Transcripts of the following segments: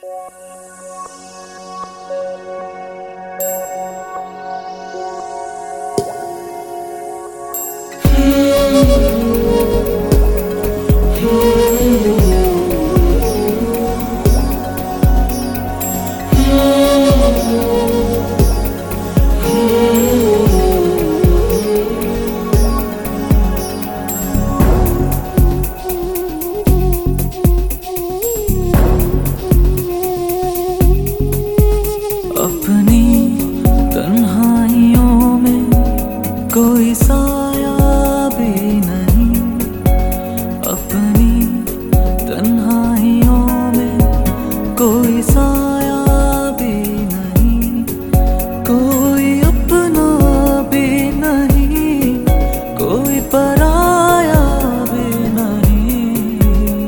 अपनी तन्हाइयों में कोई साया भी नहीं, अपनी तन्हाइयों में कोई साया भी नहीं, कोई अपना भी नहीं, कोई पराया भी नहीं।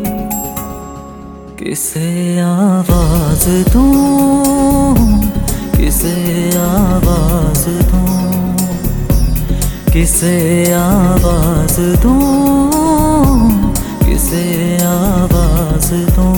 किसे आवाज दूं, किसे आवाज दूं, किसे आवाज दूं, किसे आवाज दूं।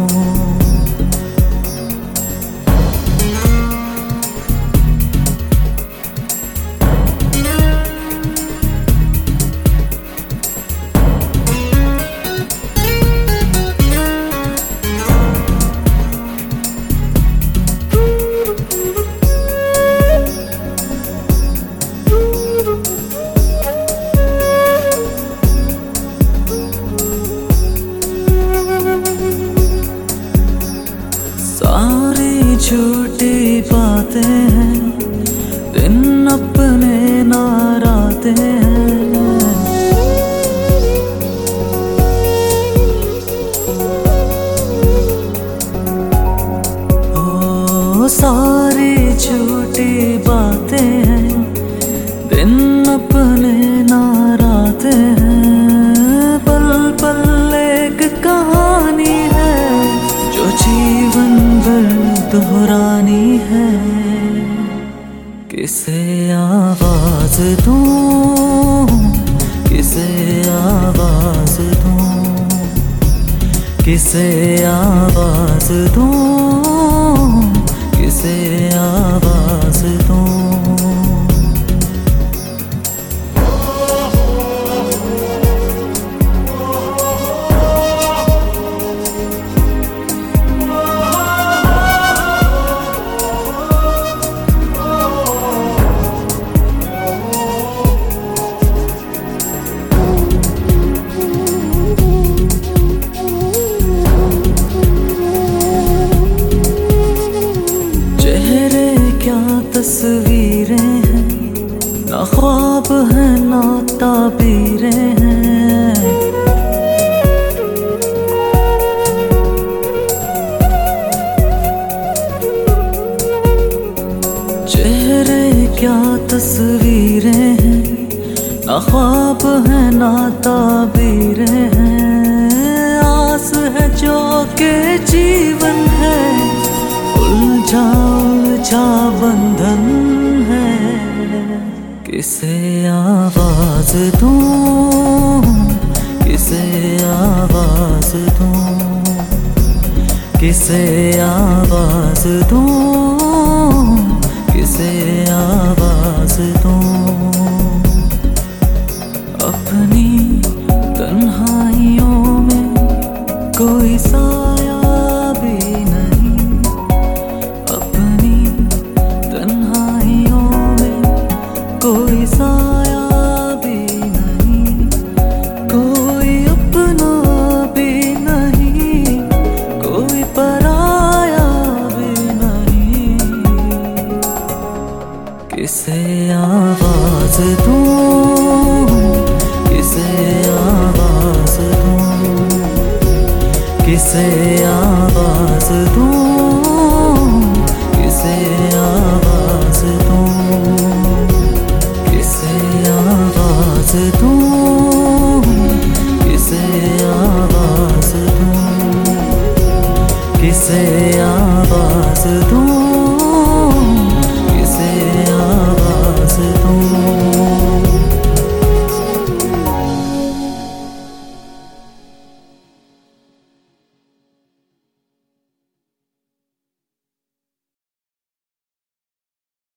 सारी झूठी बातें हैं, दिन अपने नाराते हैं। ओ सारी झूठी बातें हैं, दिन अपने नाराते हैं। पल पल एक कहानी है जो जीवन भर दोहरानी है। किसे आवाज दूं, किसे आवाज दूं, किसे आवाज दूं, किसे आवाज दूं। क्या तस्वीरें हैं, ना ख्वाब हैं ना ताबीरें हैं। चेहरे क्या तस्वीरें हैं, ना ख्वाब हैं ना ताबीरें हैं। आस है जो के जीवन है, उलझा उलझा बंधन है। किसे आवाज दूं, किसे आवाज दूं, किसे आवाज दूं, किसे आवाज दूं। अपनी तन्हाइयों में कोई साया भी नहीं, अपनी तन्हाइयों में कोई साया भी नहीं, कोई अपना भी नहीं, कोई पराया भी नहीं। किसे आवाज दूं, किसे आवाज दूं, किसे आवाज दूं, किसे आवाज दूं, किसे आवाज दूं, किसे आवाज दूं, किसे आवाज दूं।